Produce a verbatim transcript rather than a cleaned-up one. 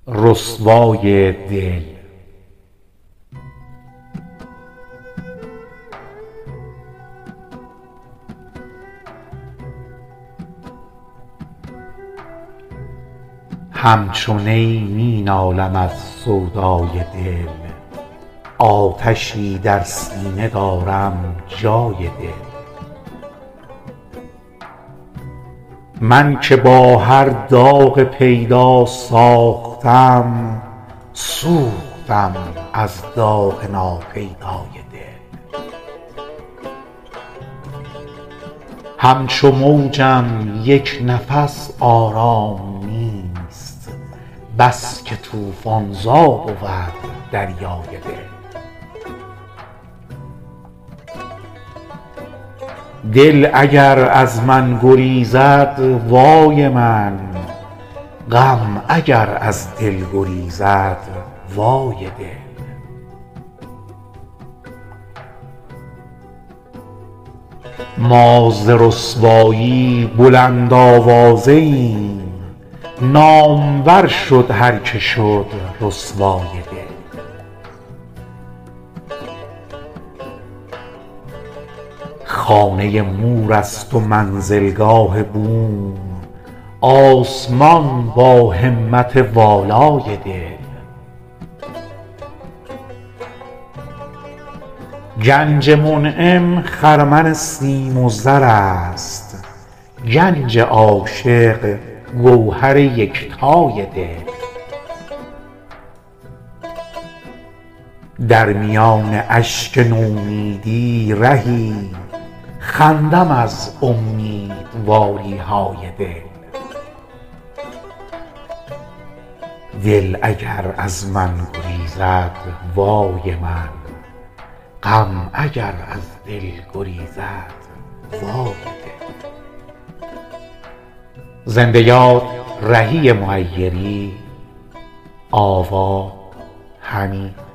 رسوای دل. همچو نی می نالم از سودای دل، آتشی در سینه دارم جای دل. من که با هر داغ پیدا ساختم، سوختم از داغ ناپیدای دل. همچو موجم یک نفس آرام نیست، بس که طوفان‌زا بود دریای دل. دل اگر از من گریزد وای من، غم اگر از دل گریزد وای دل. ما ز رسوایی بلند آوازه ایم، نامور شد هر که شد رسوای دل. خانه مور است و منزلگاه بوم، آسمان با همت والای دل. گنج منعم خرمن سیم و زر است، گنج عاشق گوهر یکتای دل. در میان اشک نومیدی رهی، خندم از امیدواریهای دل. دل اگر از من گریزد وای من، غم اگر از دل گریزد وای دل. زنده یاد رهی معیری. آوا حمید.